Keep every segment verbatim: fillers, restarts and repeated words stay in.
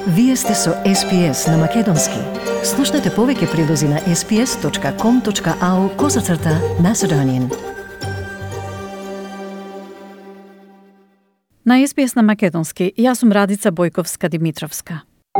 Вие сте со Ес Пи Ес на Македонски. Слушнете повеќе прилози на ес пи ес точка ком точка ау козацрта Macedonian. На Ес Пи Ес на Македонски, јас сум Радица Бојковска-Димитровска.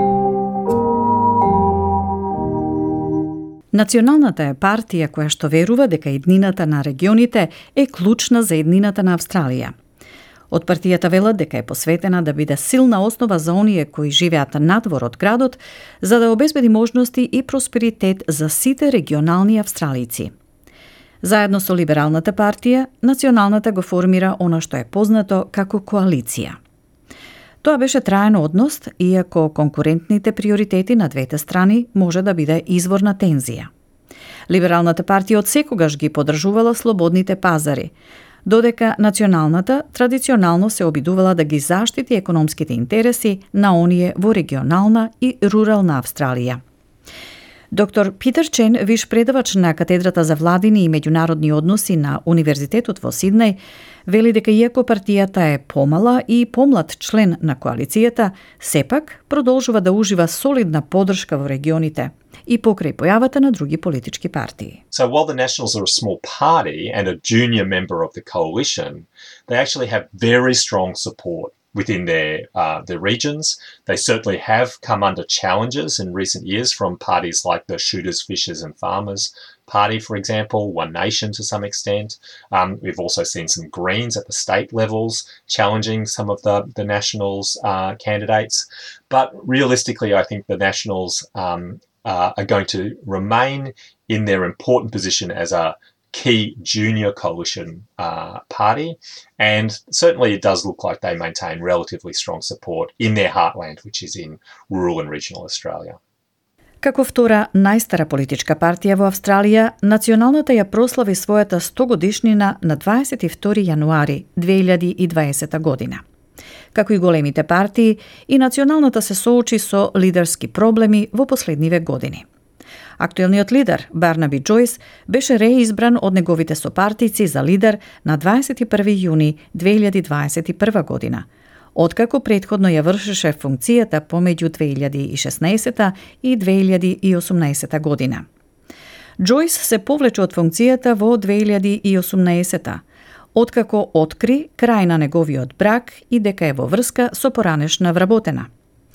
Националната е партија која што верува дека еднината на регионите е клучна за еднината на Австралија. Од партијата велат дека е посветена да биде силна основа за оние кои живеат надвор од градот, за да обезбеди можности и просперитет за сите регионални австралици. Заедно со Либералната партија, Националната го формира она што е познато како коалиција. Тоа беше траен однос, иако конкурентните приоритети на двете страни може да биде извор на тензија. Либералната партија од секогаш ги поддржувала слободните пазари, додека Националната традиционално се обидувала да ги заштити економските интереси на оние во регионална и рурална Австралија. Доктор Питер Чен, виш предавач на катедрата за владини и меѓународни односи на Универзитетот во Сиднеј, вели дека иако партијата е помала и помлад член на коалицијата, сепак продолжува да ужива солидна поддршка во регионите и покрај појавата на други политички партии. So while the Nationals are a small party and a junior member of the coalition, they actually have very strong support within their uh, their regions. They certainly have come under challenges in recent years from parties like the Shooters, Fishers and Farmers Party, for example, One Nation to some extent. Um, we've also seen some Greens at the state levels challenging some of the, the Nationals uh, candidates. But realistically, I think the Nationals um, uh, are going to remain in their important position as a key junior coalition uh, party, and certainly it does look like they maintain relatively strong support in their heartland, which is in rural and regional Australia. Како втора најстара политичка партија во Австралија, Националната ја прослави својата сто годишнина на дваесет и втори јануари две илјади и дваесета година. Како и големите партии, и Националната се соочи со лидерски проблеми во последниве години. Актуелниот лидер, Барнаби Џојс, беше реизбран од неговите сопартици за лидер на дваесет и први јуни две илјади дваесет и прва година, откако претходно ја вршеше функцијата помеѓу две илјади и шеснаесета и две илјади и осумнаесета година. Џојс се повлече од функцијата во две илјади и осумнаесета, откако откри крај на неговиот брак и дека е во врска со поранешна вработена.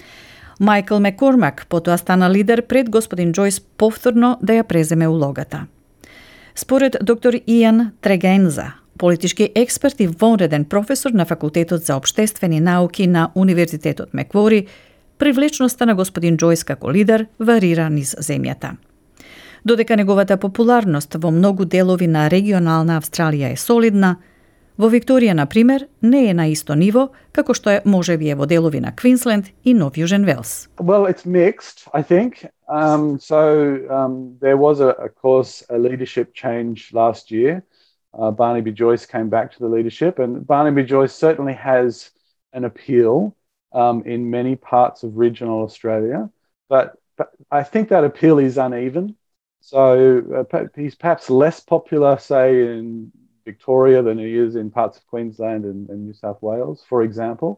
Майкл Маккормак потоа стана лидер пред господин Џојс повторно да ја преземе улогата. Според доктор Иан Трегенза, политички експерт и вонреден професор на Факултетот за општествени науки на Универзитетот Маквори, привлечноста на господин Џојс како лидер варира низ земјата. Додека неговата популарност во многу делови на регионална Австралија е солидна, во Викторија, например, не е на исто ниво како што е можеби е во делови на Квинсленд и Нов Јужен Велс. Well, it's mixed, I think. Um, so um, there was, a, of course, a leadership change last year. Uh, Barnaby Joyce came back to the leadership, and Barnaby Joyce certainly has an appeal um, in many parts of regional Australia, but, but I think that appeal is uneven. So uh, he's perhaps less popular, say, in Victoria than he is in parts of Queensland and, and New South Wales, for example.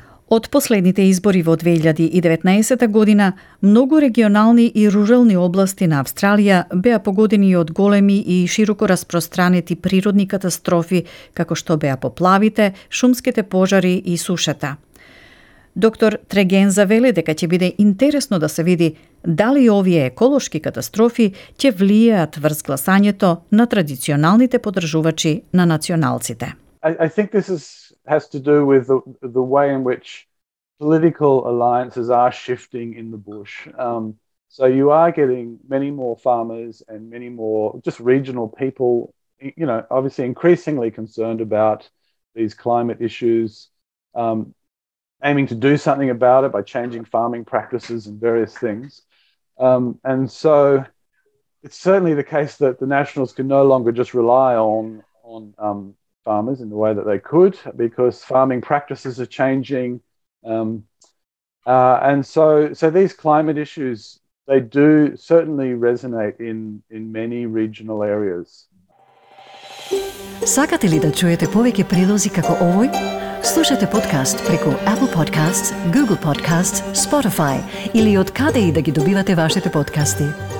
Од последните избори во две илјади и деветнаесета година, многу регионални и рурални области на Австралија беа погодени од големи и широко распространети природни катастрофи, како што беа поплавите, шумските пожари и сушата. Доктор Трегенза вели дека ќе биде интересно да се види дали овие еколошки катастрофи ќе влијаат врз гласањето на традиционалните поддржувачи на националците. I, I think this is, has to do with the, the way in which political alliances are shifting in the bush. Um, so you are getting many more farmers and many more just regional people, you know, obviously increasingly concerned about these climate issues, um, aiming to do something about it by changing farming practices and various things. Um, and so it's certainly the case that the Nationals can no longer just rely on, on um, farmers in the way that they could, because farming practices are changing. Um, uh, and so, so these climate issues, they do certainly resonate in, in many regional areas. Сакате ли да чуете повеќе прилози како овој? Слушате подкаст преку Apple Podcasts, Google Podcasts, Spotify или од каде и да ги добивате вашите подкасти.